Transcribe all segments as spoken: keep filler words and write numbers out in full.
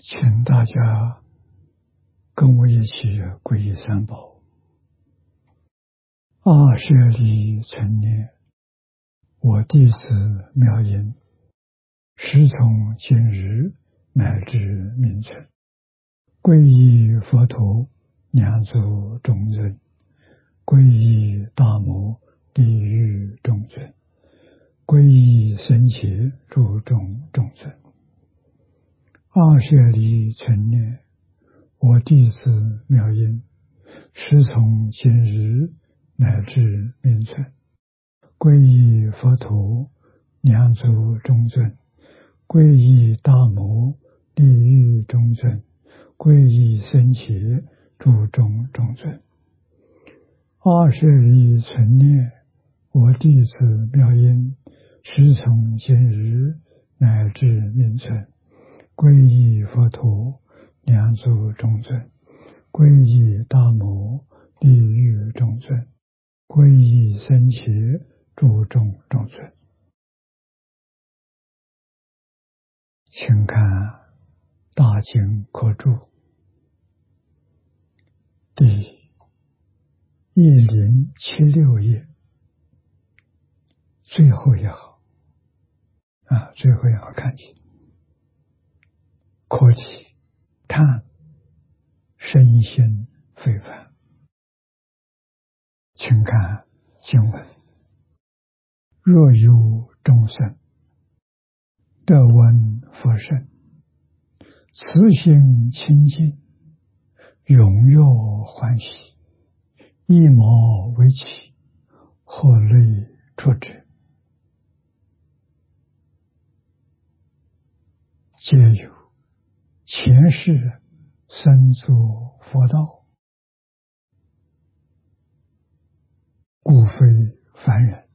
请大家跟我一起皈依三宝。二舍利成念，我弟子妙音，时从今日乃至明存，皈依佛陀，两足中尊，皈依大摩，地狱中尊，皈依僧伽，诸众中尊。二舍利成念，我弟子妙音，时从今日乃至明存，皈依佛陀，两足中尊，皈依大摩，地狱中尊，皈依僧伽，诸众中尊。二舍利成念，我弟子妙音，时从今日乃至明存，皈依佛陀，两足中尊，皈依大摩，地狱中尊，皈依僧伽，诸众中尊。请看大经科注第一零七六页最后一行啊，最后一行看起，课题看身心非凡。请看经文：若有众生得闻佛声，慈心清净，踊跃欢喜，一毛为起，何类出者？皆有前世生作佛道，故非凡人。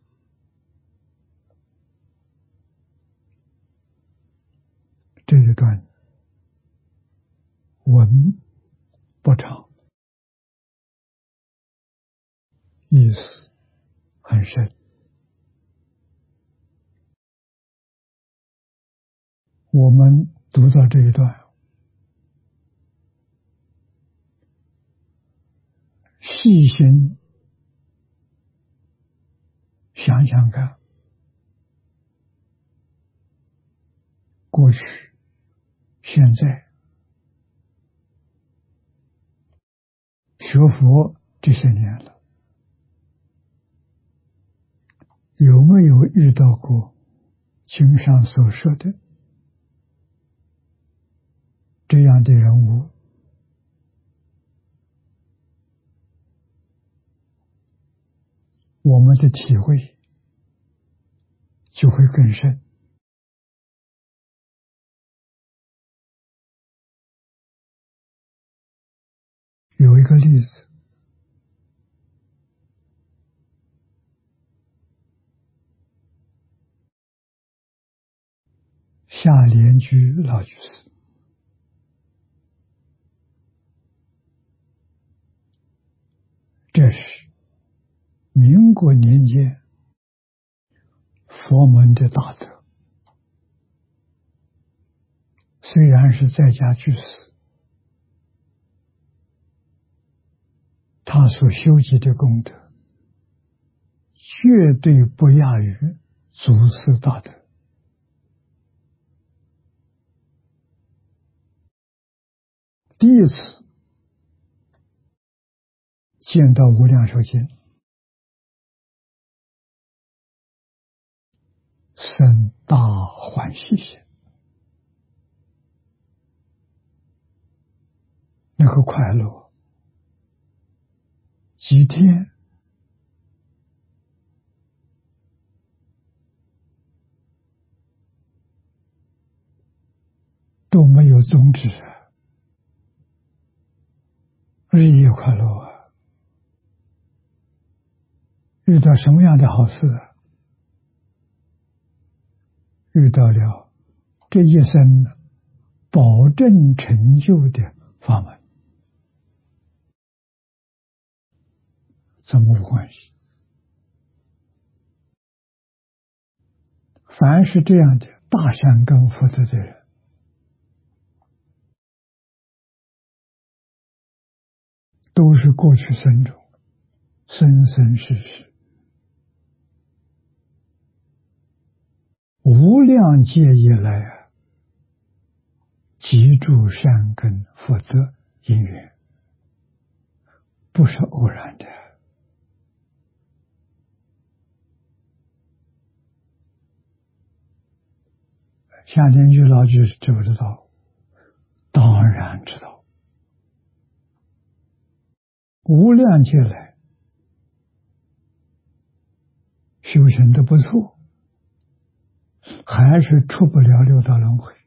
这一段文不长，意思很深。我们读到这一段，细心想想看，过去、现在学佛这些年了，有没有遇到过经上所说的这样的人物？我们的体会就会更深。有一个例子，夏莲居老居士，这是民国年间佛门的大德，虽然是在家居士，他所修集的功德绝对不亚于祖师大德。第一次见到无量寿经，生大欢喜心，那个快乐几天都没有终止啊，日夜快乐啊！遇到什么样的好事啊？遇到了这一生保证成就的法门，怎么无关系？凡是这样的大善根福德的人， 都是过去生中生生世世无量劫以来啊，积住善根福德因缘，不是偶然的。夏天居老居士知不知道？当然知道。无量劫来修行的不错，还是出不了六道轮回。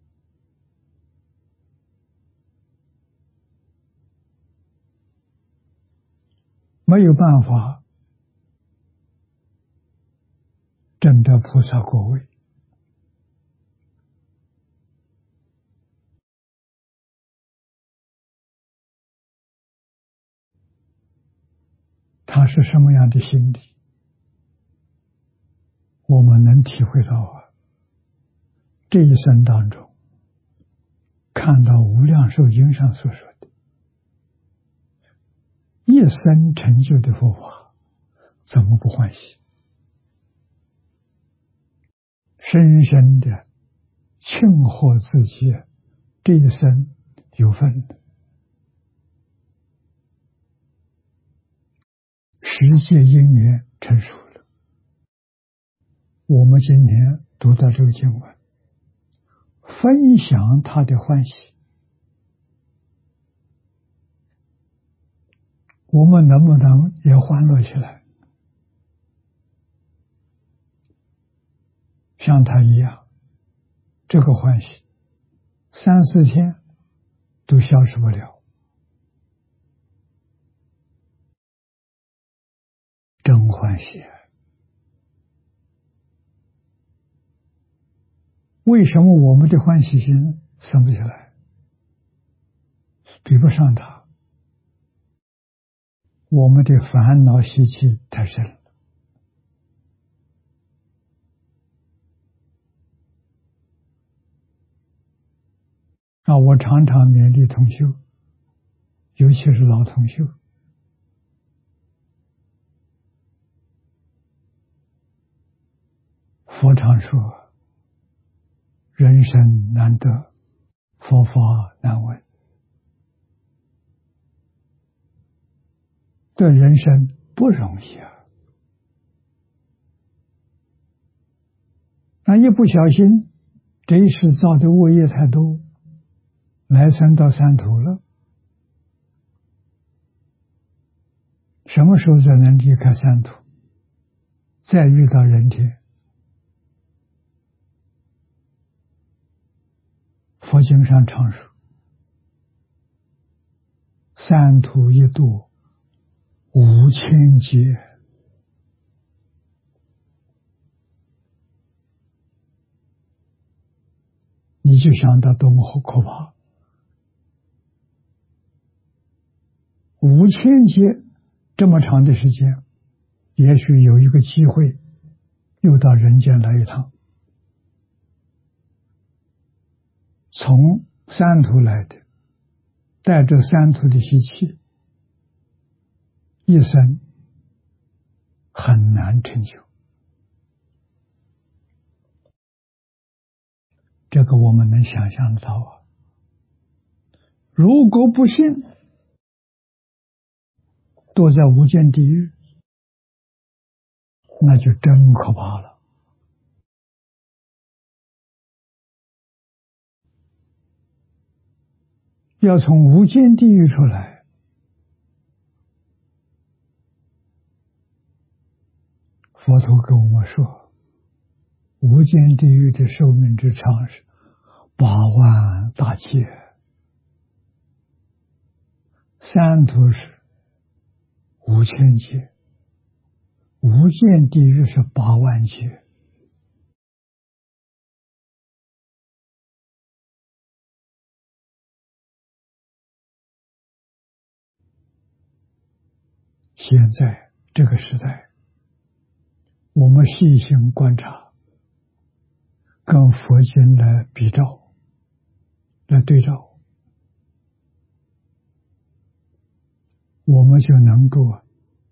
没有办法证得菩萨果位。他是什么样的心理，我们能体会到啊。这一生当中看到无量寿经上所说的一生成就的佛法，怎么不欢喜？深深的庆贺自己这一生有份的十界因缘成熟了。我们今天读到这个经文，分享他的欢喜，我们能不能也欢乐起来，像他一样？这个欢喜三四天都消失不了，真欢喜啊！为什么我们的欢喜心升不起来？比不上他，我们的烦恼习气太深了。啊，我常常勉励同修，尤其是老同修，佛常说，人生难得，佛法难闻。这人生不容易啊！那一不小心，这一世造的恶业太多，来生到三途了。什么时候才能离开三途，再遇到人天？佛经上常说，三途一度五千劫，你就想到多么可怕！五千劫这么长的时间，也许有一个机会又到人间来一趟，从三途来的，带着三途的习气，一生很难成就。这个我们能想象得到啊！如果不信，躲在无间地狱，那就真可怕了。要从无间地狱出来，佛陀跟我们说，无间地狱的寿命之长是八万大劫，三途是五千劫，无间地狱是八万劫。现在这个时代，我们细心观察，跟佛经来比照，来对照， 我们就能够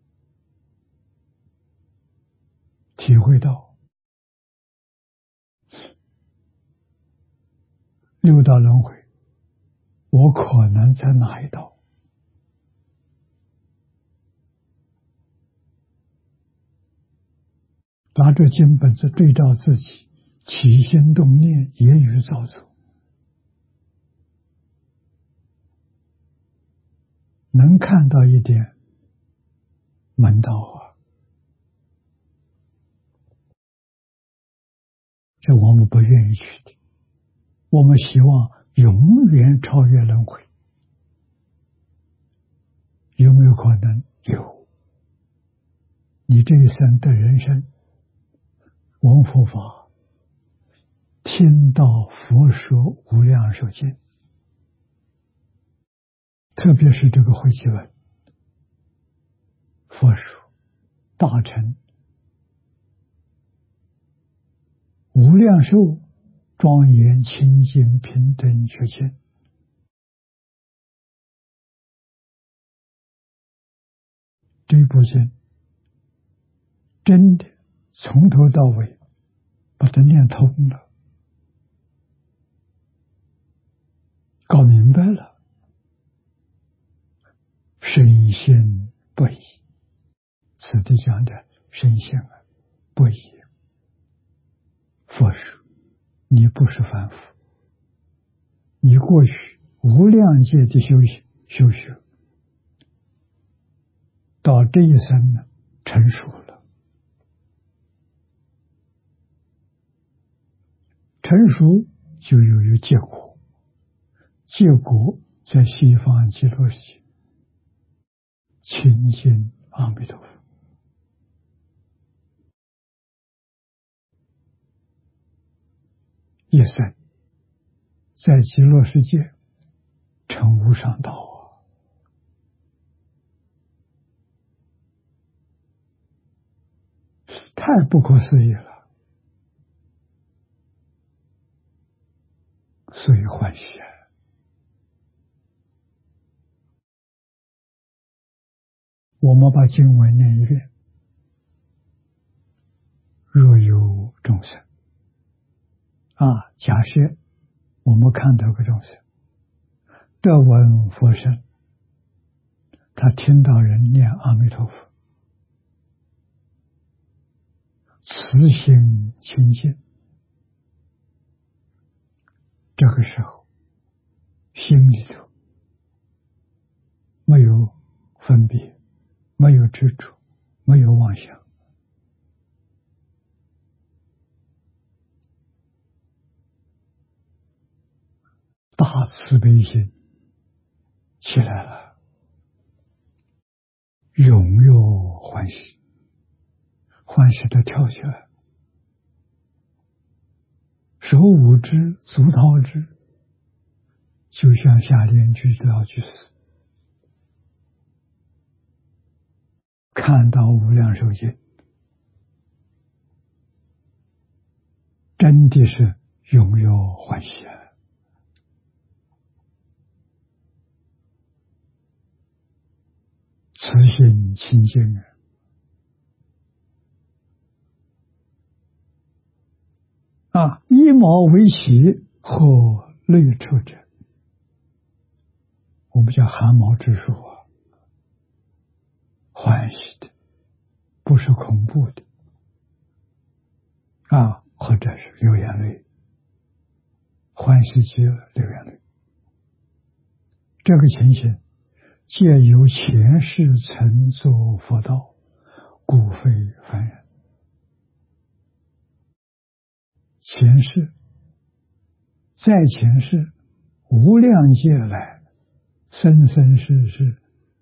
体会到六道轮回，我可能在哪一道？拿着经本子对照自己，起心动念，言语造作，能看到一点门道啊！这我们不愿意去的，我们希望永远超越轮回，有没有可能？有。你这一生的人生，闻佛法，听到佛说无量寿经，特别是这个会集文，佛说大乘无量寿庄严清净平等觉见，这部经真的从头到尾把它念通了，搞明白了，深信不疑。此地讲的深信啊，不疑。佛说你不是凡夫，你过去无量界的修行修学，到这一生呢成熟了。成熟就有有结果，结果在西方极乐世界亲近阿弥陀佛。一生在极乐世界成无上道啊！太不可思议了，所以欢喜啊！我们把经文念一遍：若有众生啊，假设我们看到个众生得闻佛声，他听到人念阿弥陀佛，慈心清净，这个时候心里头没有分别，没有执着，没有妄想，大慈悲心起来了，踊跃欢喜，欢喜的跳起来，手舞之，足蹈之，就像下联句道句死，看到无量寿经，真的是踊跃欢喜啊！慈心清净啊！啊，一毛为起，或类出者，我们叫汗毛之术啊，欢喜的，不是恐怖的啊，或者是流眼泪，欢喜极了，流眼泪。这个情形借由前世曾作佛道，故非凡人。前世，在前世无量劫来，生生世世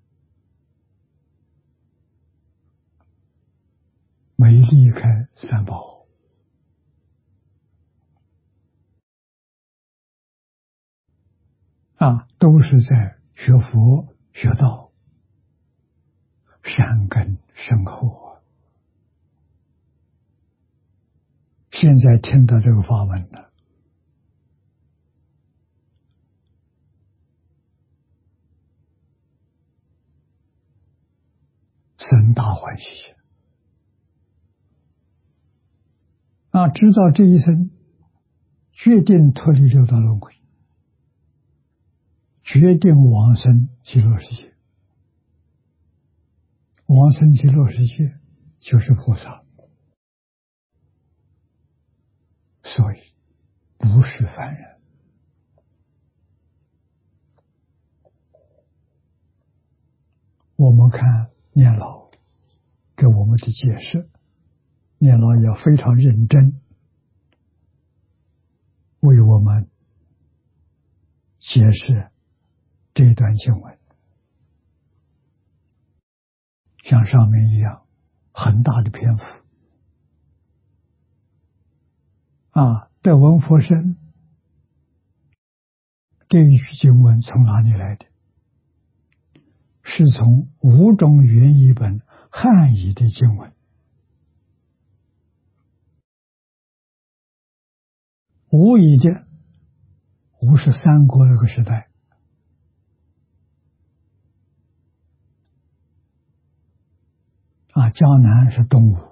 没离开三宝，啊，都是在学佛学道，善根深厚啊！现在听到这个法文了， 生大欢喜心啊！知道这一生决定脱离六道轮回，决定往生极乐世界。往生极乐世界就是菩萨，所以不是凡人。我们看念老给我们的解释，念老也非常认真为我们解释这段经文，像上面一样很大的篇幅啊。得闻佛声这一句经文从哪里来的？是从五种原译本汉译的经文。吴译的，吴是三国那个时代啊，江南是东吴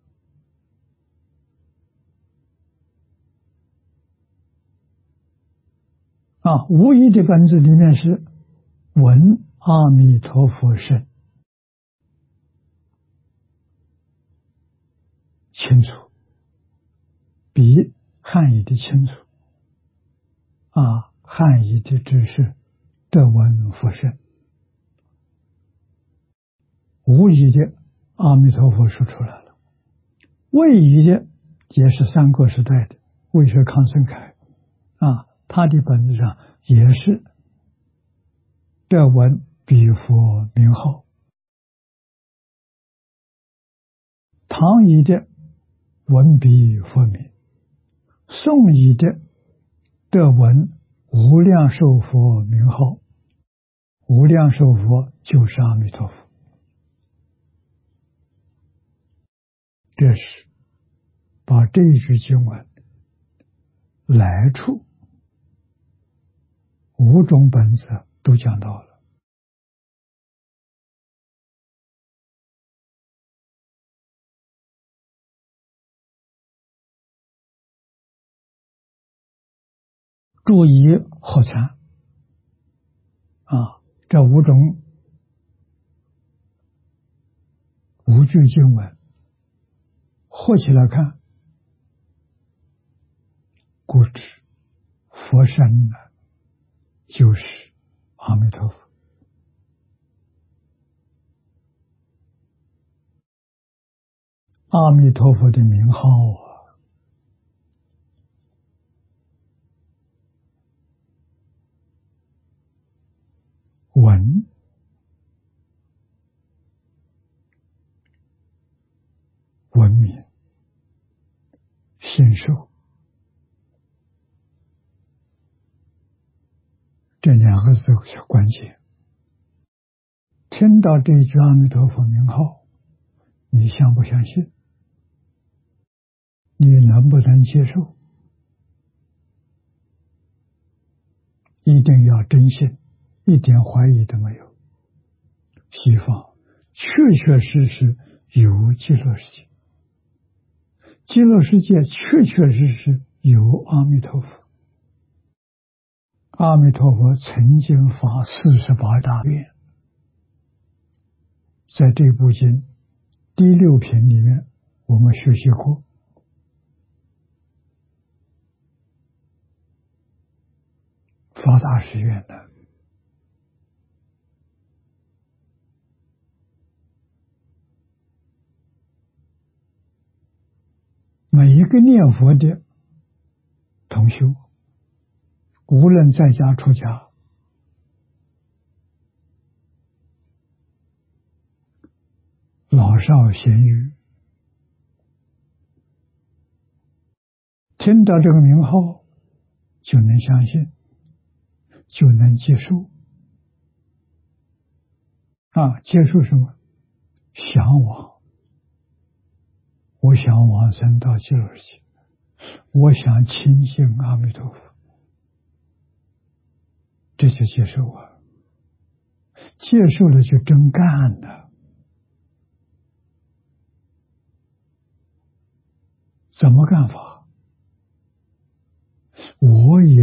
啊。吴译的本子里面是闻阿弥陀佛声清楚，比汉译的清楚啊。汉译的只是得闻佛声，吴译的阿弥陀佛说出来了。魏译的也是三国时代的魏学康生楷啊，他的本子上也是得闻彼佛名号。唐译的闻彼佛名，宋译的得闻无量寿佛名号。无量寿佛就是阿弥陀佛。这是把这一句经文来处五种本子都讲到了。注意合参啊，这五种五句经文合起来看，故知佛身呢就是阿弥陀佛。阿弥陀佛的名号啊，闻闻名信受，这两个字是关键。听到这句阿弥陀佛名号，你相不相信？你能不能接受？一定要真信，一点怀疑都没有。西方确确实实有极乐世界，极乐世界确确实实有阿弥陀佛。阿弥陀佛曾经发四十八大愿，在这部经第六品里面我们学习过。发大誓愿的，每一个念佛的同修，无论在家出家，老少咸愚，听到这个名号就能相信，就能接受啊！接受什么？向往，我想往生到极乐世界，我想亲近阿弥陀佛，这就接受啊！接受了就真干了。 怎么干法？我也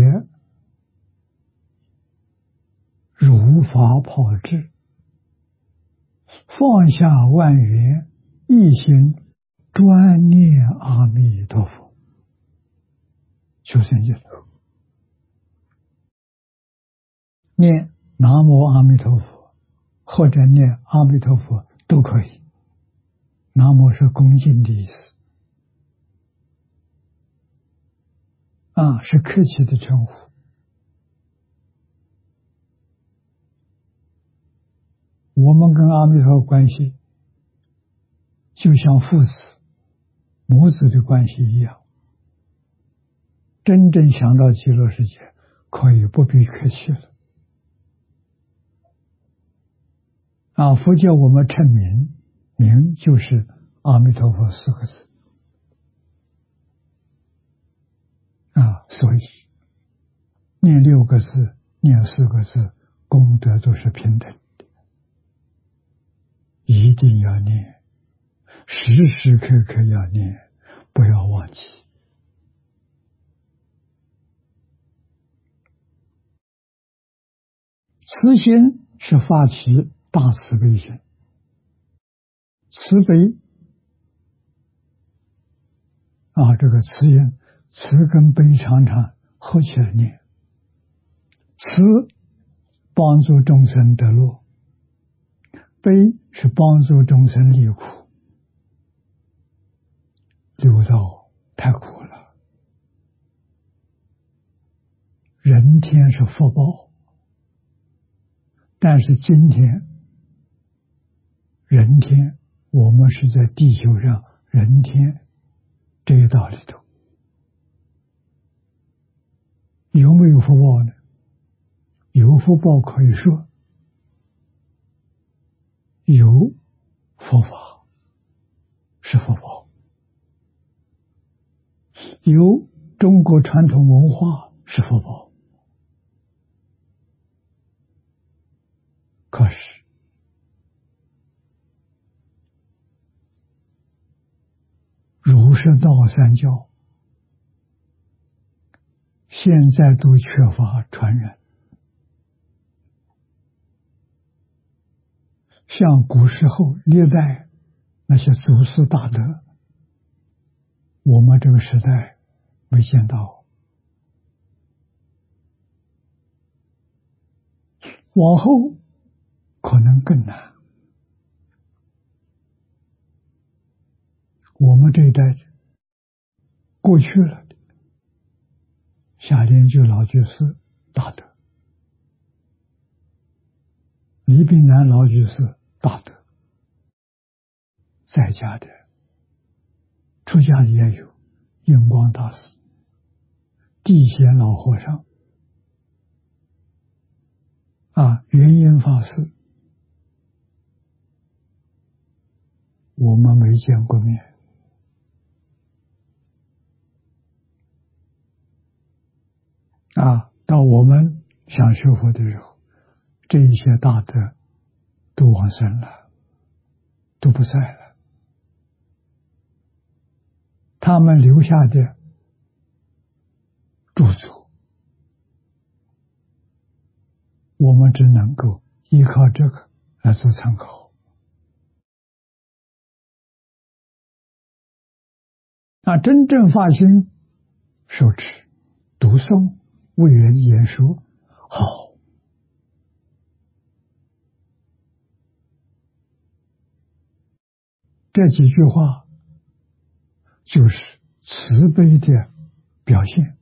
如法炮制，放下万缘，一心专念阿弥陀佛，求生净土。念南无阿弥陀佛，或者念阿弥陀佛都可以。南无是恭敬的意思，啊，是客气的称呼。我们跟阿弥陀佛关系，就像父子、母子的关系一样。真正想到极乐世界，可以不必客气了。啊，佛教我们称名，名就是阿弥陀佛四个字。啊，所以念六个字，念四个字，功德都是平等的。一定要念，时时刻刻要念，不要忘记。慈心是发起大慈悲心，慈悲啊，这个慈心，慈跟悲常常合起来念。慈帮助众生得乐，悲是帮助众生离苦。六道太苦了，人天是福报，但是今天人天，我们是在地球上人天这一道里头，有没有福报呢？有福报可以说有佛法是福报，有中国传统文化是福报，可是儒释道三教现在都缺乏传人。像古时候历代那些祖师大德，我们这个时代没见到，往后可能更难。我们这一代过去了，夏莲居老居士大德，李炳南老居士大德，在家的出家的也有印光大师、地贤老和尚啊，圆音法师，我们没见过面。啊，到我们想学佛的时候，这一些大德都往生了，都不在了。他们留下的著作，我们只能够依靠这个来做参考。那真正发心受持、读诵、为人言说，好，这几句话就是慈悲的表现。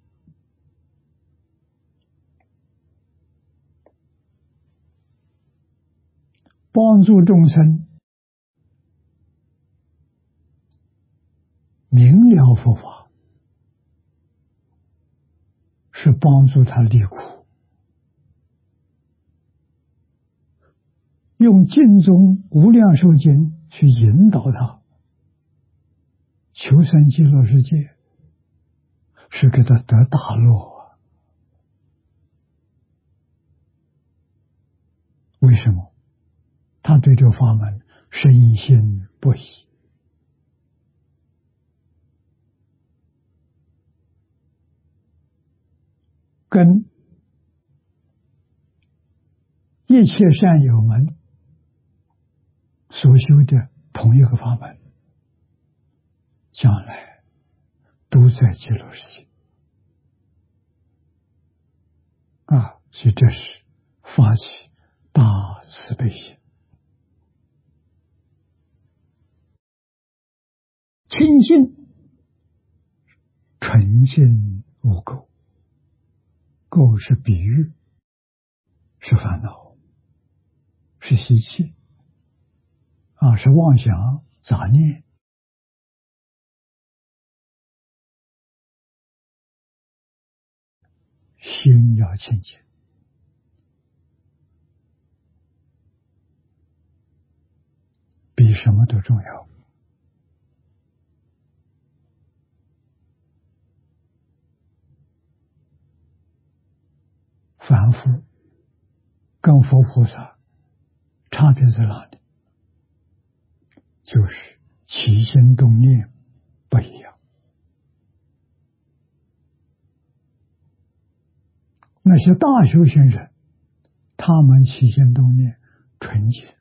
帮助众生明了佛法，是帮助他离苦。用经中无量寿经去引导他求生极乐世界，是给他得大乐啊！为什么？他对这个法门深信不疑。 跟一切善友们所修的同一个法门，将来都在极乐世界啊！所以这是发起大慈悲心，清净纯净无垢，垢是比喻，是烦恼，是习气啊，是妄想杂念。心要清净，比什么都重要。凡夫跟佛菩萨差别在哪里？就是起心动念不一样。那些大修行人，他们起心动念纯洁，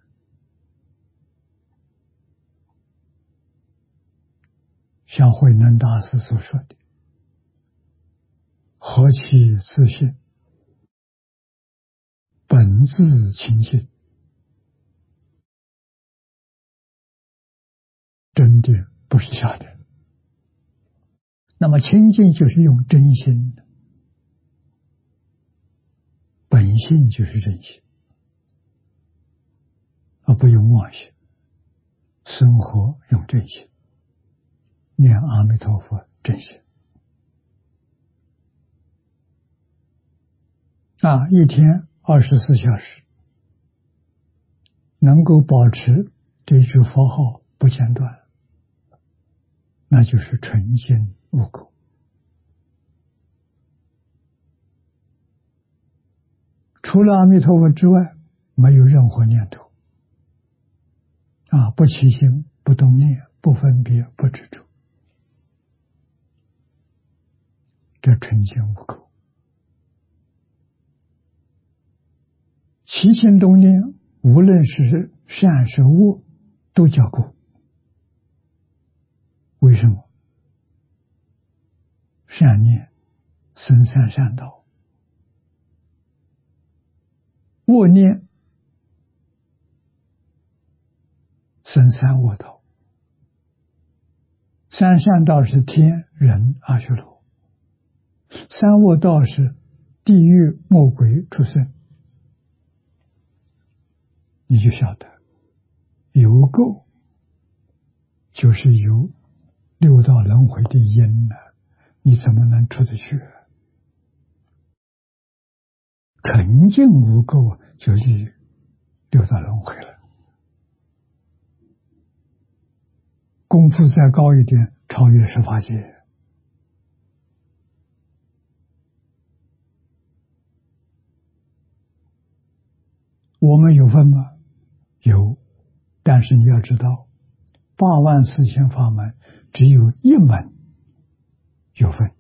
像慧能大师所说的，何其自信，本自清净，真的不是假的。那么清净就是用真心的，本性就是真心，而不用妄心。生活用真心，念阿弥陀佛真心啊！一天二十四小时能够保持这句佛号不间断，那就是纯净无垢。除了阿弥陀佛之外，没有任何念头啊，不起心，不动念，不分别，不执着，这纯净无垢。起心动念，无论是善是恶，都叫垢。为什么？善念生善善道，恶念生三恶道。三善道是天人阿修罗，三恶道是地狱魔鬼畜生。你就晓得有垢就是有六道轮回的因呢，你怎么能出得去？纯净无垢就离六道轮回了。功夫再高一点，超越十法界。我们有分吗？有，但是你要知道，八万四千法门只有一门有分，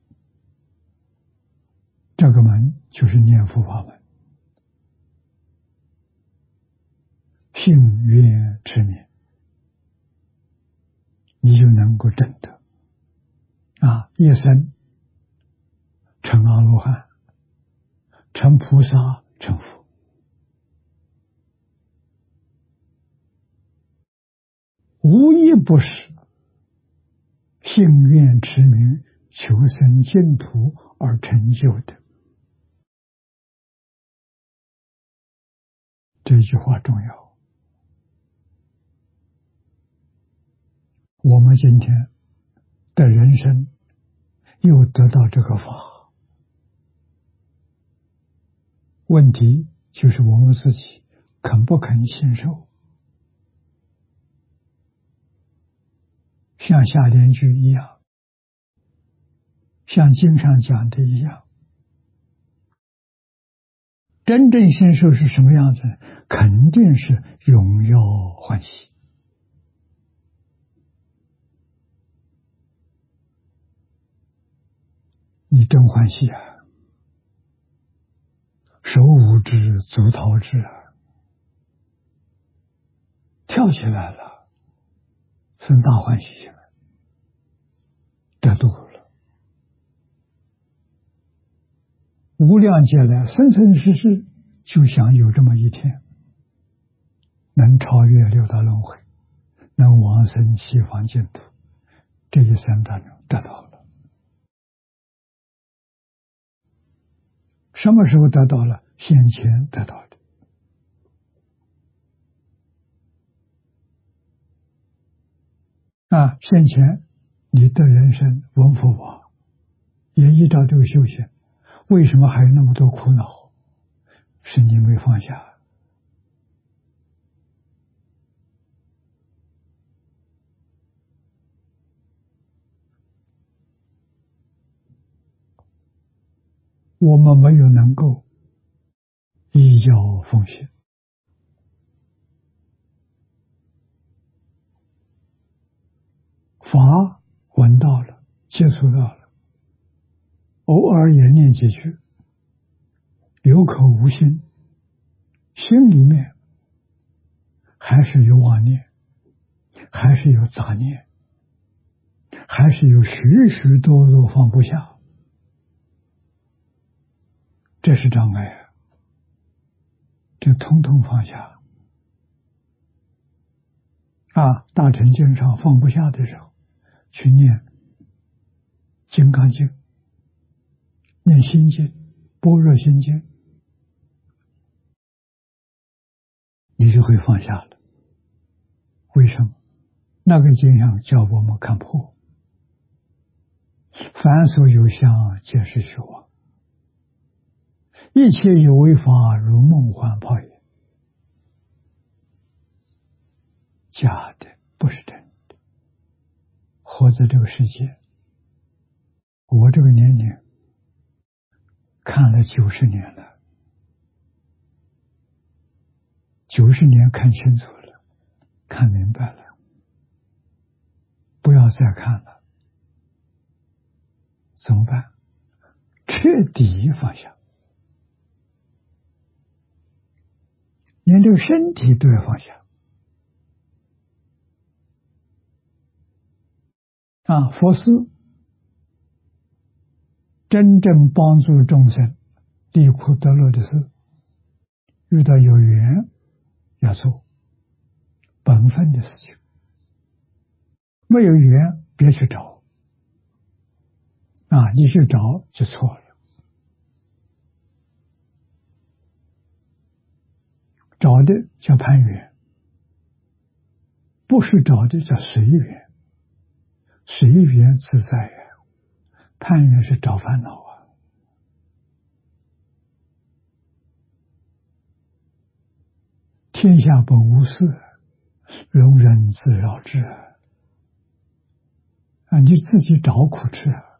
这个门就是念佛法门，信愿持名，你就能够证得啊，一生成阿罗汉，成菩萨，成佛。无一不是信愿持名求生净土而成就的。这句话重要。我们今天的人生又得到这个法，问题就是我们自己肯不肯信受。像下联句一样，像经上讲的一样，真正信受是什么样子？肯定是荣耀欢喜。你真欢喜啊！ 手舞之，足蹈之啊，跳起来了，生大欢喜心，得度了。无量劫来，生生世世就想有这么一天，能超越六道轮回，能往生西方净土，这一生当中得到了。什么时候得到了？先前得到的。啊，先前你的人生闻佛法，也依照这个修行，为什么还有那么多苦恼？是你没放下。我们没有能够依教奉行，法闻到了，接触到了，偶尔也念几句，有口无心，心里面还是有妄念，还是有杂念，还是有许许多多放不下，这是障碍啊！这统统放下啊！大乘经上放不下的时候，去念金刚经，念心经、般若心经，你就会放下了。为什么？那个经上叫我们看破，凡所有相，皆是虚妄，一切有为法，如梦幻泡影，假的，不是真的。活在这个世界，我这个年龄看了九十年了，九十年看清楚了，看明白了，不要再看了，怎么办？彻底放下，连这个身体都要放下啊！佛寺真正帮助众生离苦得乐的事，遇到有缘要做本分的事情，没有缘别去找啊！你去找就错了，找的叫攀缘，不是找的叫随缘，随缘自在呀，攀缘是找烦恼啊。天下本无事，庸人自扰之啊！你自己找苦吃啊！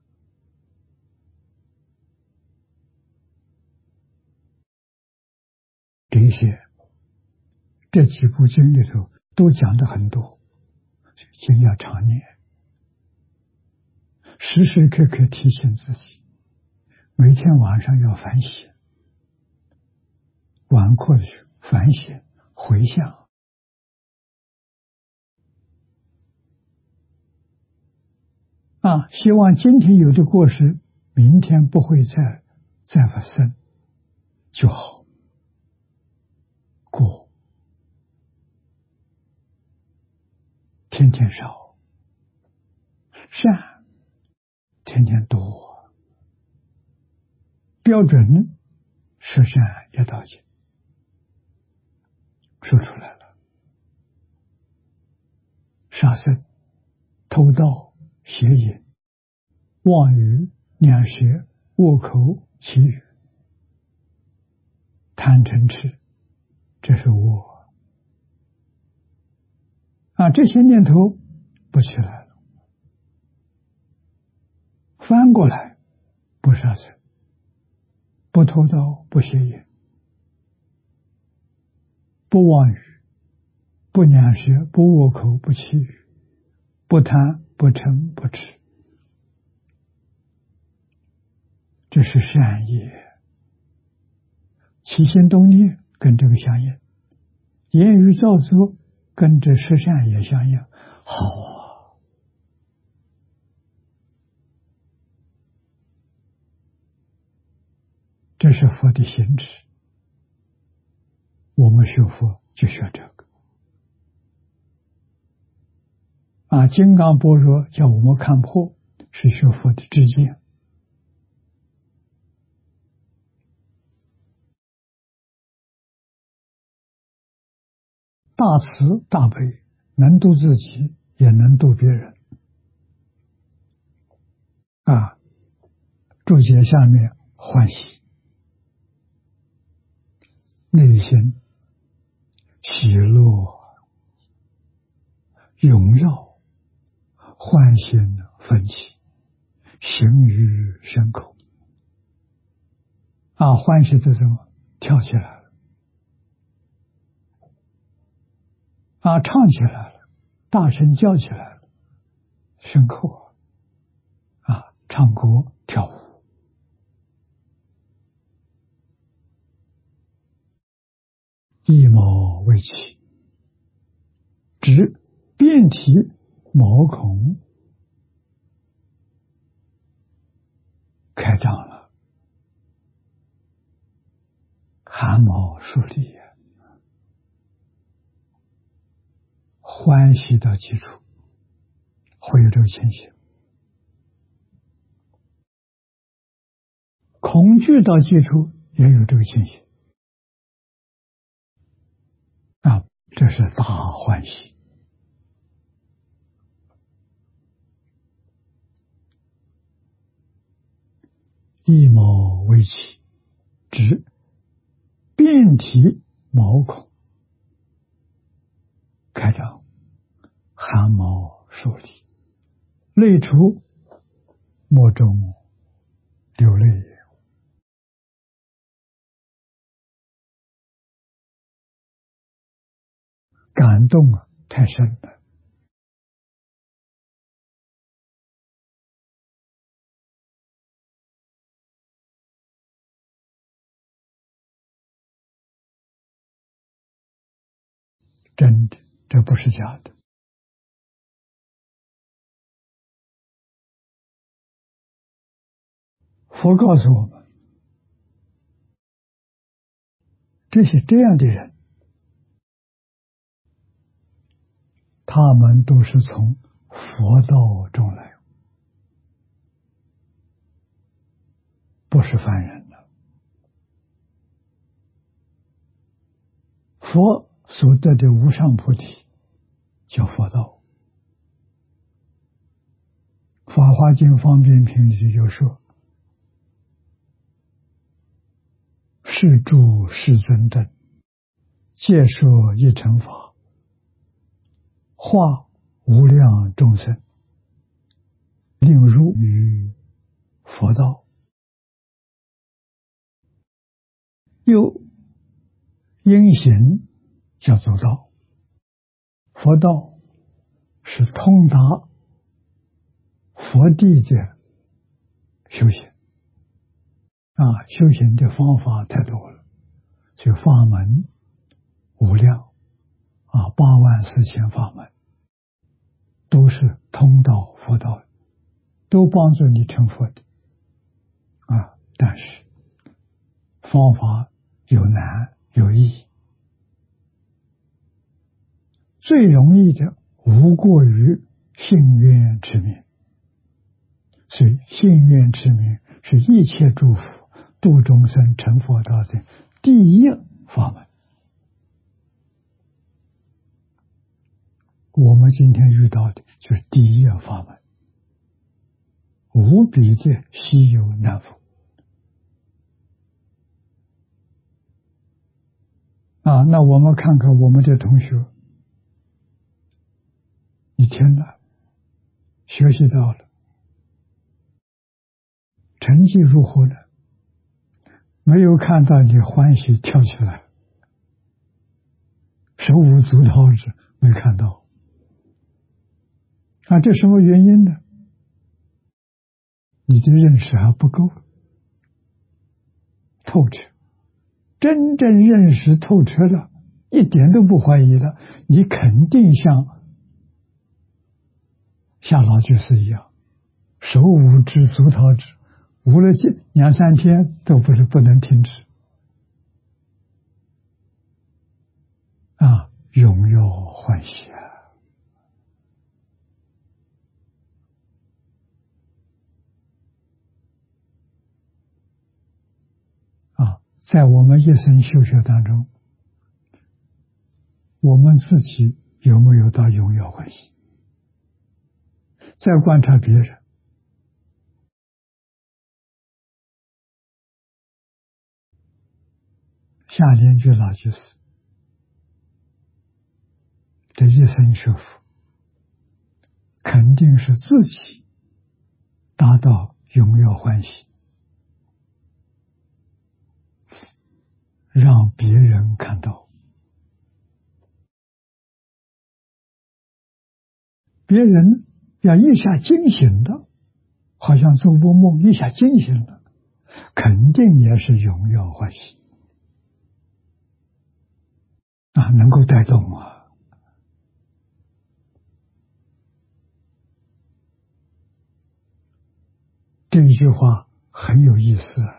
这些这几部经里头都讲的很多，经要常念，时时刻刻提醒自己，每天晚上要反省，晚课的时候反省回向啊！希望今天有的过失，明天不会再再发生就好。过天天少，善天天多，标准十善业道经说出来了。杀生、偷盗、邪淫、妄语、两舌、恶口、绮语、贪嗔痴，这是我啊！这些念头不起来了，翻过来，不杀生，不偷盗，不邪淫，不妄语，不两舌，不恶口，不绮语，不贪，不嗔，不痴，这是善业。 起心动念跟这个相应，言语造作跟这十善也相应。好啊，这是佛的心智。我们学佛就学这个啊！金刚般若叫我们看破，是学佛的知见。大慈大悲，能度自己，也能度别人。啊，注解下面欢喜，内心喜乐、荣耀、欢欣奋起，行于身口。啊，欢喜的什么？跳起来了。啊，唱起来了，大声叫起来了，牲口啊，唱歌跳舞，一毛为起，指遍体毛孔开张了，汗毛竖立，欢喜的基础会有这个情形，恐惧的基础也有这个情形啊，这是大欢喜。一毛为起，指遍体毛孔开张，汗毛竖立，泪出目中流泪，感动啊，太深了。真的，这不是假的。佛告诉我们，这些这样的人，他们都是从佛道中来，不是凡人的。佛所得的无上菩提叫佛道。法华经方便品里就说，是诸世尊等皆说一乘法，化无量众生，令入于佛道。又因行叫做道，佛道是通达佛地的修行啊，修行的方法太多了，所以法门无量啊，八万四千法门都是通到佛道，都帮助你成佛的啊。但是方法有难有易，最容易的无过于信愿持名，所以信愿持名是一切诸佛度众生成佛道的第一法门。我们今天遇到的就是第一法门，无比的稀有难逢啊！那我们看看我们的同学，你听了，学习到了，成绩如何呢？没有看到你欢喜跳起来，手舞足蹈之，没看到啊！这什么原因呢？你的认识还不够透彻真正认识透彻了，一点都不怀疑了，你肯定像夏老居士一样，手舞之，足蹈之，舞了两三天都不是不能停止啊，荣耀欢喜啊！啊，在我们一生修学当中，我们自己有没有到荣耀欢喜？再观察别人，夏莲居老居士这一生学佛，肯定是自己达到荣耀欢喜，让别人看到，别人要一下惊醒的，好像做过梦一下惊醒了，肯定也是荣耀欢喜啊，能够带动啊。这一句话很有意思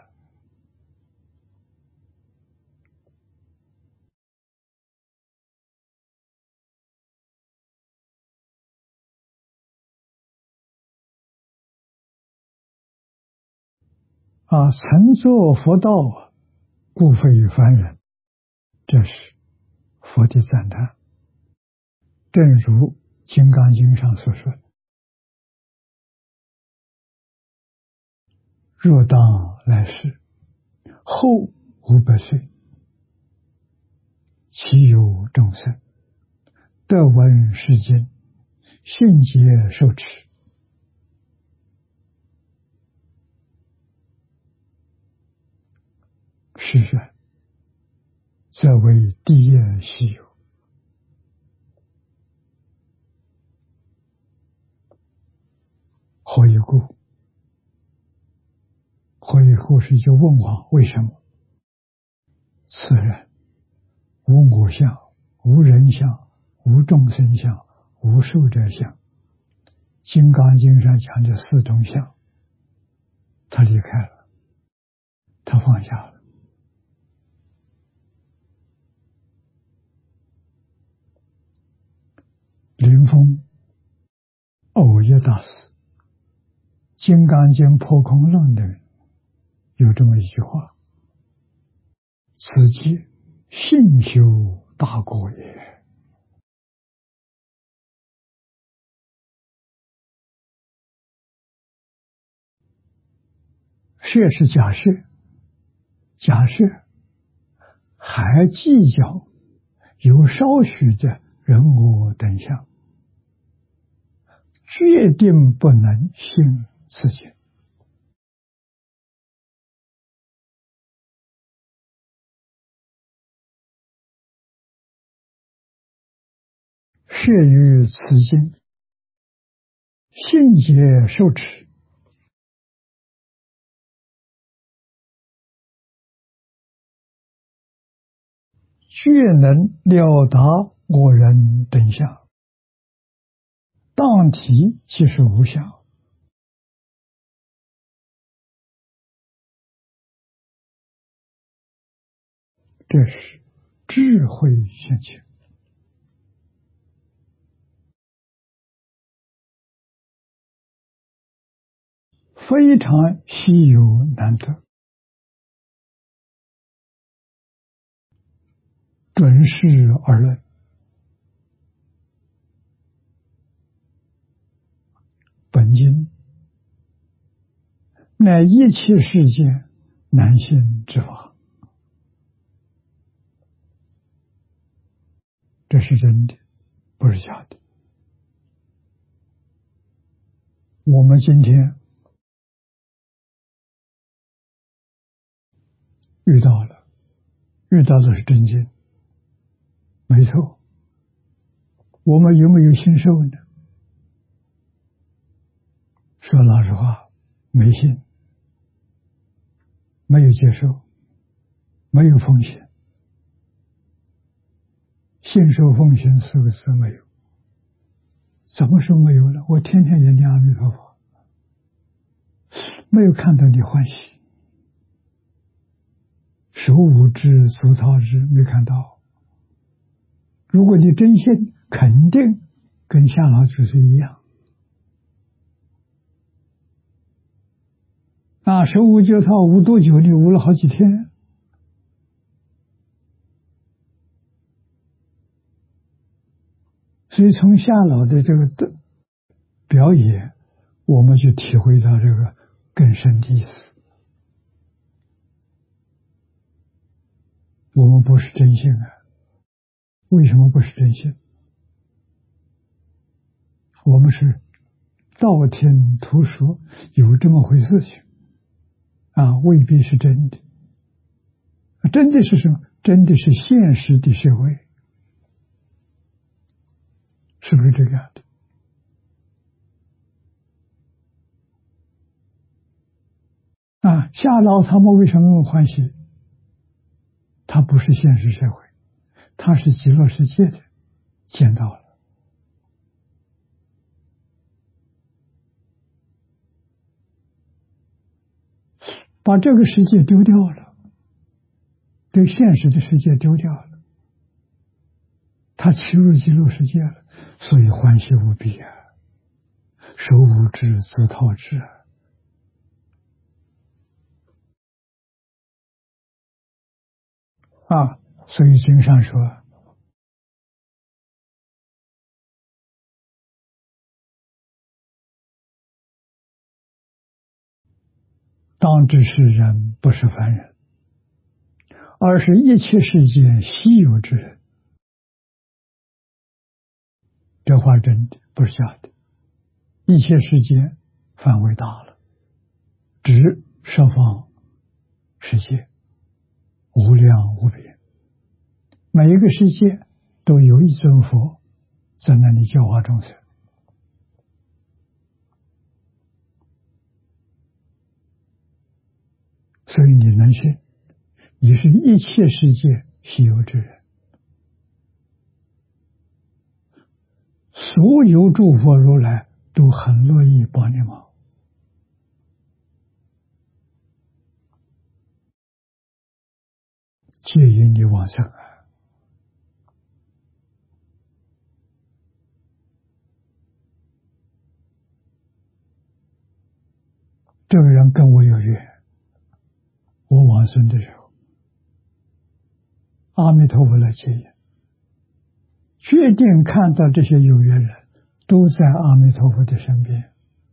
啊，曾作佛道，故非凡人，这是佛的赞叹。正如《金刚经》上所说的，若当来世后五百岁，其有众生得闻是经，信解受持，是人，则为第一希有。何以故？何以故是就问我为什么？此人无我相，无人相，无众生相，无寿者相。金刚经上讲的四种相，他离开了，他放下了。灵峰藕益大师《金刚经破空论》的有这么一句话：此即信修大果也。设是假设，假设还计较有少许的人我等相，决定不能信此经。设于此经，信解受持，决能了达我人等相，当体即是无相。这是智慧现前，非常稀有难得，准事而论。本经乃一切世间难信之法，这是真的，不是假的。我们今天遇到了，遇到的是真经，没错。我们有没有信受呢？说老实话，没信，没有接受， 没有奉行，信受奉行四个字没有。怎么说没有了？我天天也念阿弥陀佛，没有看到你欢喜，手舞之，足蹈之，没看到。如果你真信，肯定跟夏老居士一样。啊，手舞脚蹈舞多久？你舞了好几天。所以从夏老的这个的表演，我们就体会到这个更深的意思。我们不是真信啊，为什么不是真信？我们是道听途说，有这么回事情啊，未必是真的。真的是什么？真的是现实的社会，是不是这个样的？啊，夏老他们为什么那么欢喜？他不是现实社会，他是极乐世界的，见到了。把这个世界丢掉了，对现实的世界丢掉了，他骑入极乐世界了，所以欢喜无比啊，手舞之，足蹈之啊。啊，所以经上说，当知世人不是凡人，而是一切世界稀有之人。这话真的，不是假的。一切世界范围大了，指十方世界无量无边，每一个世界都有一尊佛在那里教化众生。所以你能信，你是一切世界稀有之人。所有诸佛如来都很乐意帮你忙，接引你往生啊。这个人跟我有缘，我往生的时候，阿弥陀佛来接引，决定看到这些有缘人都在阿弥陀佛的身边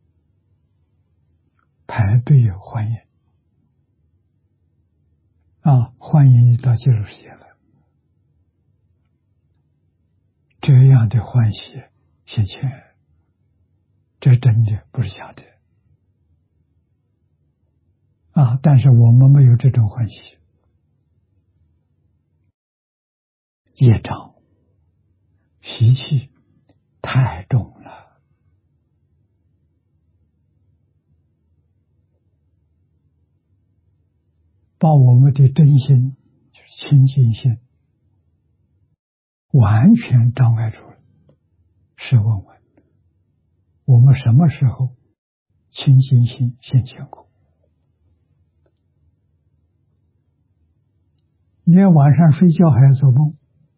排队欢迎啊，欢迎你到极乐世界来。这样的欢喜现前，这真的不是假的啊！但是我们没有这种欢喜，业障习气太重了，把我们的真心，就是清净心，完全障碍住了。试问问，我们什么时候清净心现前过？连晚上睡觉还要做梦，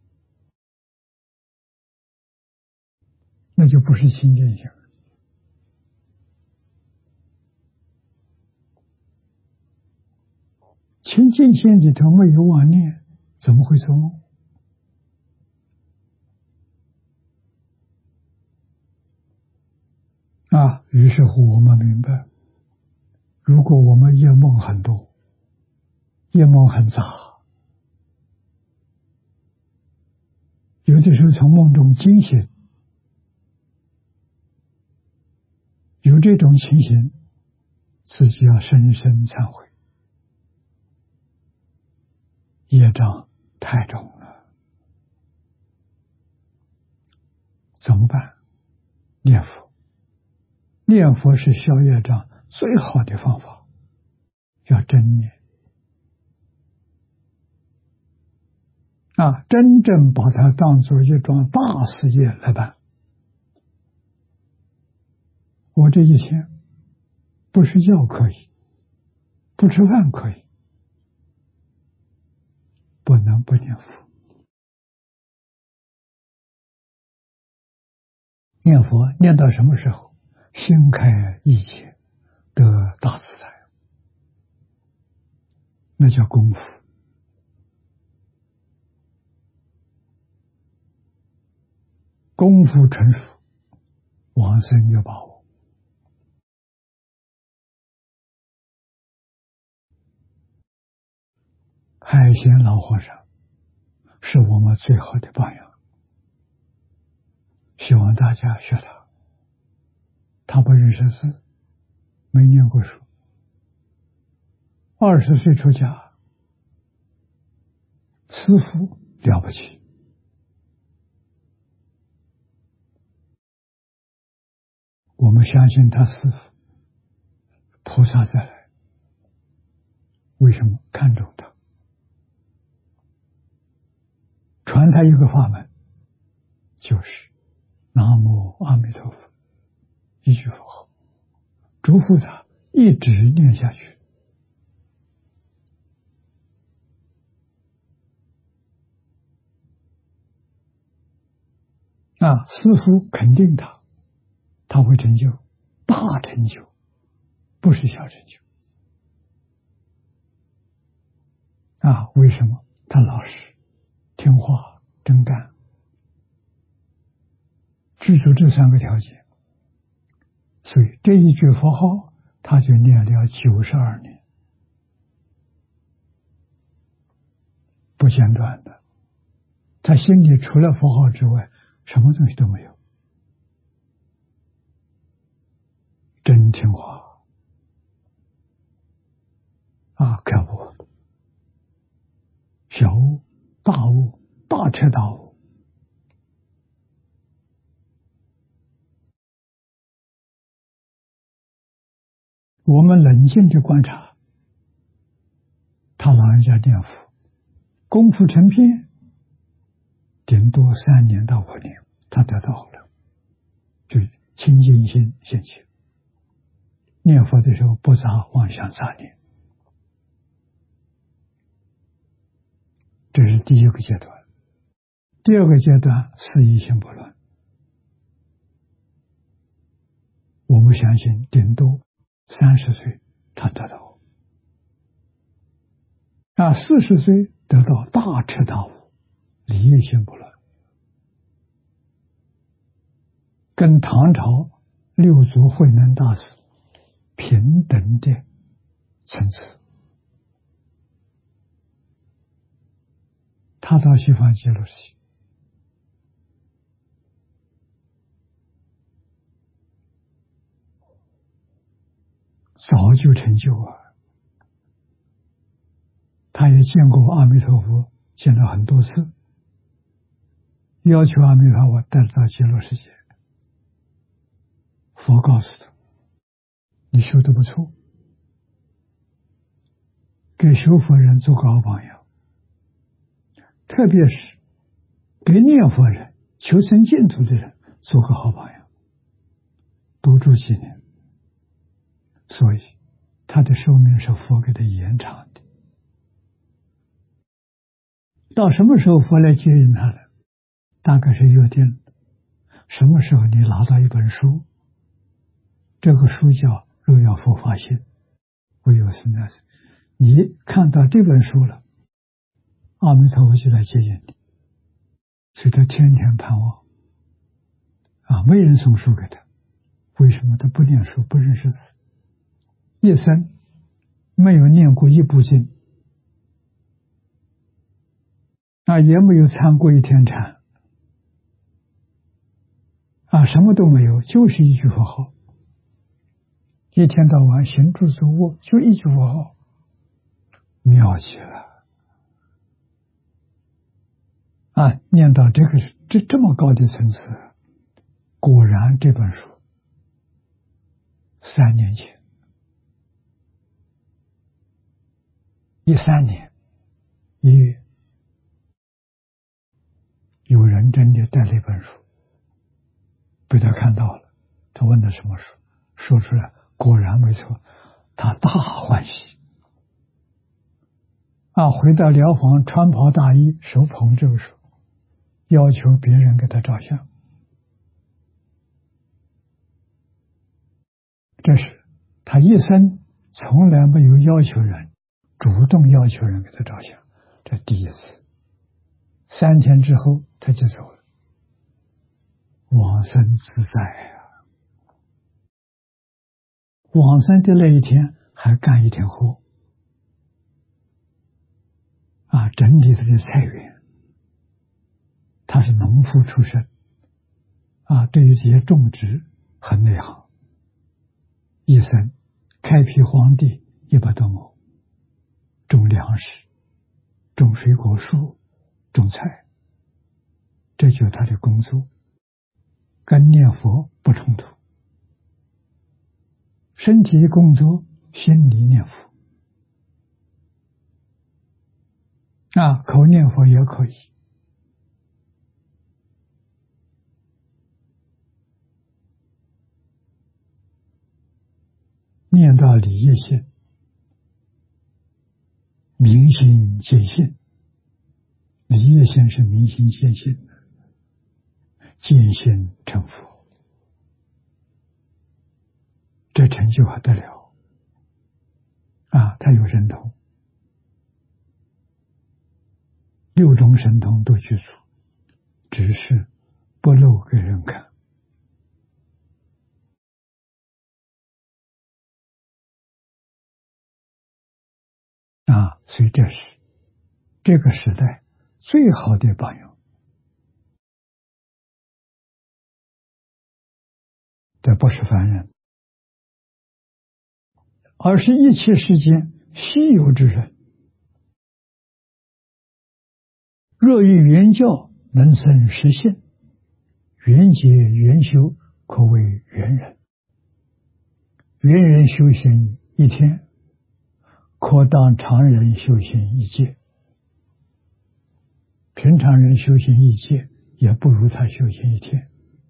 那就不是清净心。清净心里头没有妄念，怎么会做梦？啊，于是乎我们明白，如果我们夜梦很多，夜梦很杂，有的时候从梦中惊醒，有这种情形，自己要深深忏悔，业障太重了，怎么办？念佛，念佛是消业障最好的方法，要真念。 啊，真正把它当做一桩大事业来办。我这一天不睡觉可以，不吃饭可以，不能不念佛。念佛念到什么时候？心开意解，得大自在，那叫功夫。功夫成熟，往生有把握。海贤老和尚是我们最好的榜样，希望大家学他。他不认识字，没念过书，二十岁出家，师父了不起。我们相信他师父，菩萨再来。为什么看重他？传他一个法门，就是南无阿弥陀佛，一句佛号，嘱咐他一直念下去。啊，师父肯定他，他会成就大成就，不是小成就。啊，为什么？他老实、听话、真干，具足这三个条件，所以这一句佛号他就念了九十二年，不间断的。他心里除了佛号之外，什么东西都没有，真听话啊，可不，小悟、大悟、大彻大悟。我们冷静地观察，他老人家念佛，功夫成片，顶多三年到五年，他得到了，就清净心现起。念佛的时候不杂妄想杂念，这是第一个阶段。第二个阶段，事一心不乱。我们相信顶多三十岁他得到，啊，四十岁得到大彻大悟，理业心不乱，跟唐朝六祖慧能大师平等的层次。他到西方极乐世界，早就成就啊！他也见过阿弥陀佛，见了很多次，要求阿弥陀佛带到极乐世界。佛告诉他：“你修得不错，给修佛人做个好榜样，特别是给念佛人、求生净土的人做个好榜样，多住几年。”所以他的寿命是佛给他延长的。到什么时候佛来接引他了？大概是约定什么时候你拿到一本书，这个书叫《若要佛法心》，唯有是那，你看到这本书了，阿弥陀佛就来接引你，所以他天天盼望啊，没人送书给他，为什么他不念书，不认识字，一生没有念过一部经啊，也没有参过一天禅啊，什么都没有，就是一句佛号，一天到晚行住坐卧就一句佛号，妙极了啊！念到这个这这么高的层次，果然这本书三年前，一三年一月真的带了一本书，被他看到了，他问他什么书，说出来果然没错，他大欢喜啊！回到寮房，穿袍大衣，手捧这个书，要求别人给他照相。这是他一生从来没有要求人主动要求人给他照相，这第一次。三天之后他就走了，往生自在啊！往生的那一天还干一天活啊，整理他的菜园。他是农夫出身啊，对于这些种植很内行。一生开辟荒地一百多亩，种粮食，种水果树，种菜，这就是他的工作，跟念佛不冲突。身体工作，心里念佛啊，口念佛也可以。念到理业性，明心见性，理业性是明心见性的，见性成佛，这成就还得了啊！他有神通，六种神通都具足，只是不露给人看啊！所以这是这个时代最好的榜样。这不是凡人，而是一切世间稀有之人。若于圆教能生实性，圆结圆修，可谓圆人。圆人修行一天，可当常人修行一劫。平常人修行一劫，也不如他修行一天。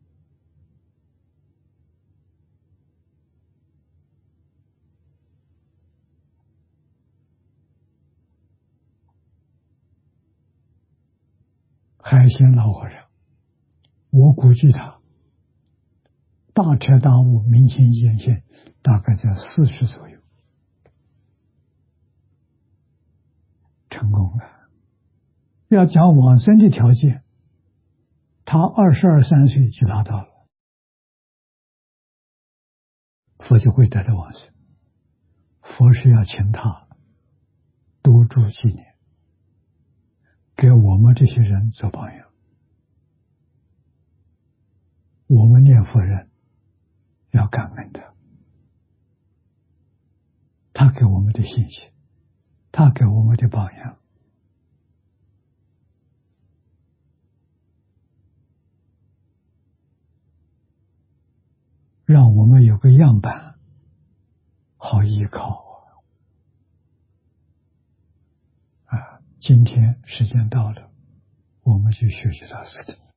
海鲜老和尚，我估计他大彻大悟、明心见性，大概在四十左右，成功了。要讲往生的条件，他二十二三岁就达到了，佛就会得到往生。佛是要请他多住几年，给我们这些人做榜样。我们念佛人要感恩的，他给我们的信息，他给我们的榜样，让我们有个样板好依靠啊！今天时间到了，我们就学习到此地。